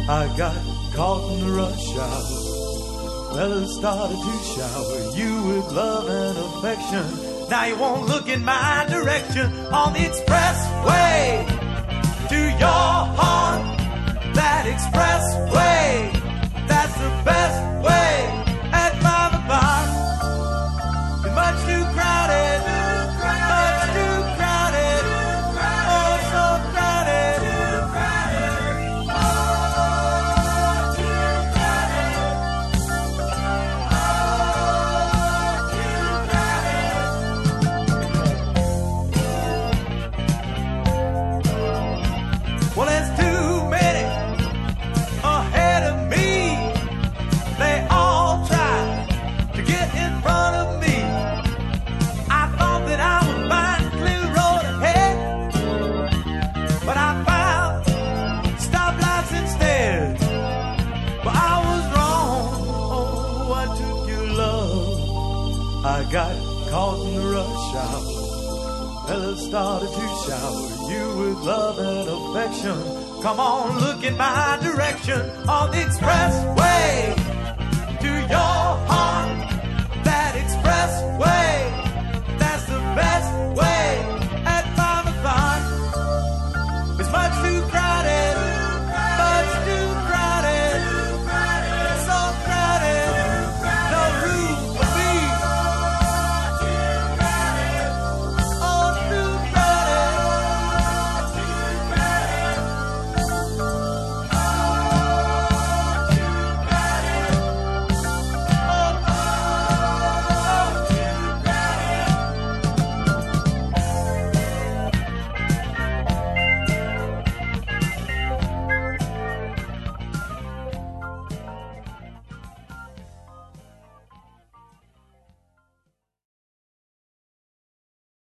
I got caught in the rush hour. Fellas started to shower you with love and affection. Now you won't look in my direction on the expressway to your heart. That expressway, that's the best way at 5 o'clock. It's much too crowded, much too crowded, oh so crowded, oh too crowded, well, there's too many ahead of me. They all try to get in front of me. I thought that I would find a clear road ahead, but I found stoplights instead. But I was wrong. Oh, I took your love. I got caught in the rush hour. Fellas started to shower you with love and affection. Come on, look in my direction on the expressway to your